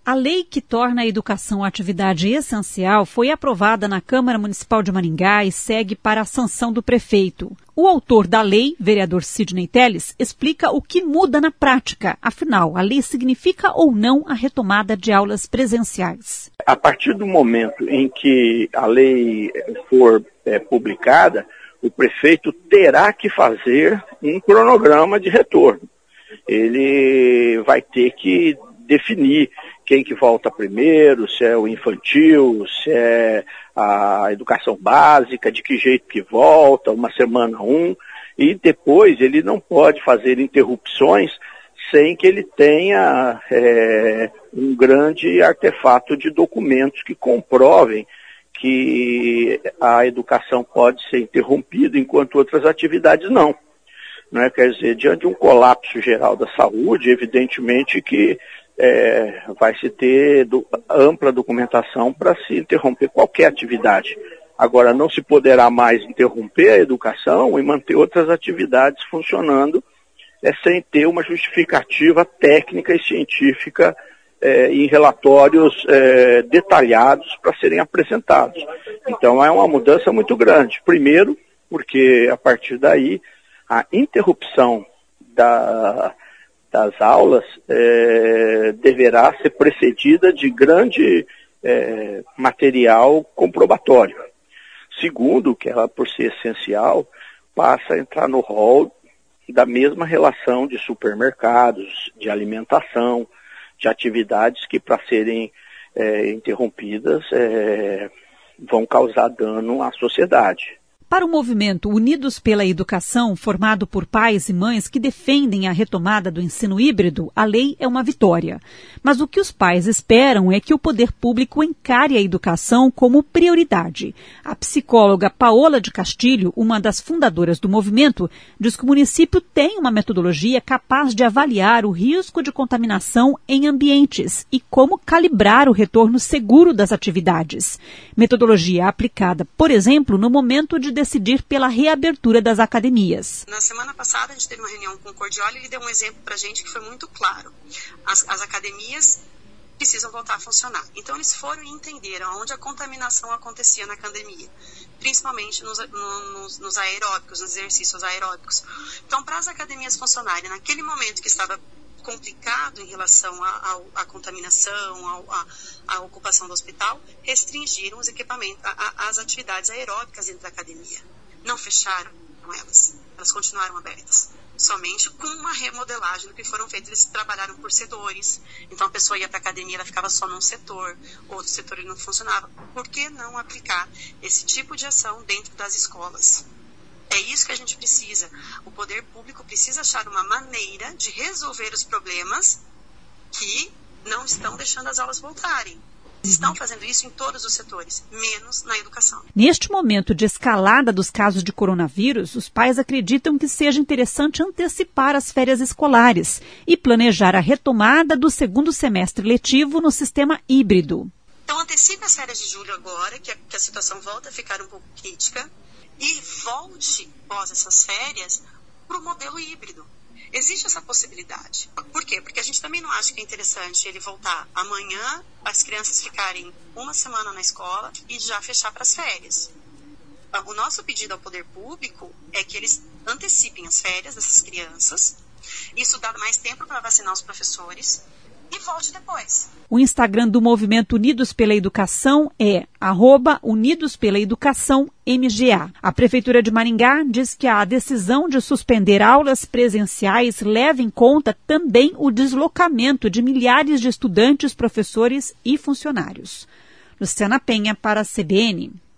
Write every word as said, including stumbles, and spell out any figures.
A lei que torna a educação atividade essencial foi aprovada na Câmara Municipal de Maringá e segue para a sanção do prefeito. O autor da lei, vereador Sidney Telles, explica o que muda na prática. Afinal, a lei significa ou não a retomada de aulas presenciais? A partir do momento em que a lei for é, publicada, o prefeito terá que fazer um cronograma de retorno. Ele vai ter que definir quem que volta primeiro, se é o infantil, se é a educação básica, de que jeito que volta, uma semana um, e depois ele não pode fazer interrupções sem que ele tenha é, um grande artefato de documentos que comprovem que a educação pode ser interrompida enquanto outras atividades não. Não é? Quer dizer, diante de um colapso geral da saúde, evidentemente que É, vai se ter do, ampla documentação para se interromper qualquer atividade. Agora, não se poderá mais interromper a educação e manter outras atividades funcionando é, sem ter uma justificativa técnica e científica é, em relatórios é, detalhados para serem apresentados. Então, é uma mudança muito grande. Primeiro, porque a partir daí, a interrupção da... das aulas é, deverá ser precedida de grande é, material comprobatório. Segundo, que ela, por ser essencial, passa a entrar no rol da mesma relação de supermercados, de alimentação, de atividades que, para serem é, interrompidas, é, vão causar dano à sociedade. Para o movimento Unidos pela Educação, formado por pais e mães que defendem a retomada do ensino híbrido, a lei é uma vitória. Mas o que os pais esperam é que o poder público encare a educação como prioridade. A psicóloga Paola de Castilho, uma das fundadoras do movimento, diz que o município tem uma metodologia capaz de avaliar o risco de contaminação em ambientes e como calibrar o retorno seguro das atividades. Metodologia aplicada, por exemplo, no momento de decidir pela reabertura das academias. Na semana passada a gente teve uma reunião com o Cordioli e ele deu um exemplo para a gente que foi muito claro. As, as academias precisam voltar a funcionar. Então eles foram e entenderam onde a contaminação acontecia na academia, principalmente nos, no, nos, nos aeróbicos, nos exercícios aeróbicos. Então, para as academias funcionarem naquele momento que estava complicado em relação à contaminação, à ocupação do hospital, restringiram os equipamentos, a, a, as atividades aeróbicas dentro da academia. Não fecharam elas, elas continuaram abertas. Somente com uma remodelagem do que foram feitos. Eles trabalharam por setores, então a pessoa ia para a academia, ela ficava só num setor, outro setor ele não funcionava. Por que não aplicar esse tipo de ação dentro das escolas? É isso que a gente precisa. O poder público precisa achar uma maneira de resolver os problemas que não estão deixando as aulas voltarem. Estão fazendo isso em todos os setores, menos na educação. Neste momento de escalada dos casos de coronavírus, os pais acreditam que seja interessante antecipar as férias escolares e planejar a retomada do segundo semestre letivo no sistema híbrido. Então antecipe as férias de julho agora, que a, que a situação volta a ficar um pouco crítica, e volte, após essas férias, para o modelo híbrido. Existe essa possibilidade. Por quê? Porque a gente também não acha que é interessante ele voltar amanhã, as crianças ficarem uma semana na escola e já fechar para as férias. O nosso pedido ao poder público é que eles antecipem as férias dessas crianças, isso dá mais tempo para vacinar os professores, e volte depois. O Instagram do Movimento Unidos pela Educação é arroba Unidos pela Educação M G A. A Prefeitura de Maringá diz que a decisão de suspender aulas presenciais leva em conta também o deslocamento de milhares de estudantes, professores e funcionários. Luciana Penha para a C B N.